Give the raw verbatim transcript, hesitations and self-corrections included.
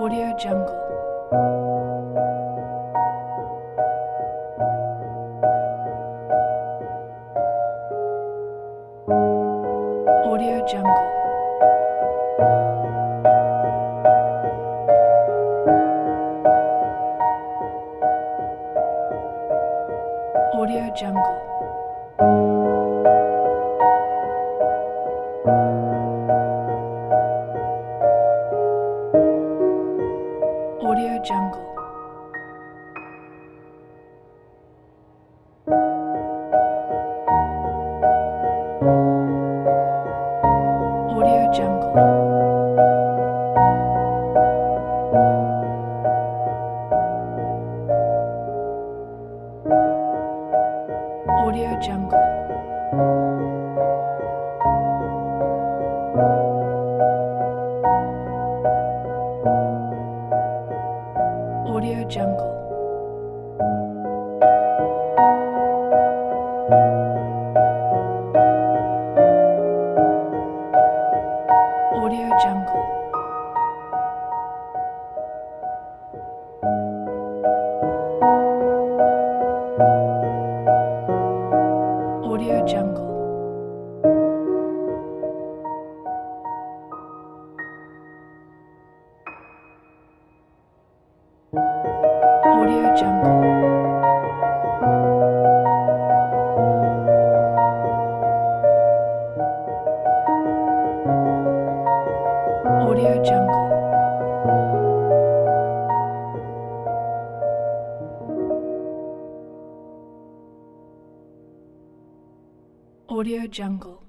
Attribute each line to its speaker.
Speaker 1: Audio Jungle. Audio Jungle. Audio Jungle. Audio Jungle. Audio Jungle. Audio Jungle. Audio Jungle. Audio Jungle. Audio Jungle. Audio Jungle. Audio Jungle. Audio Jungle.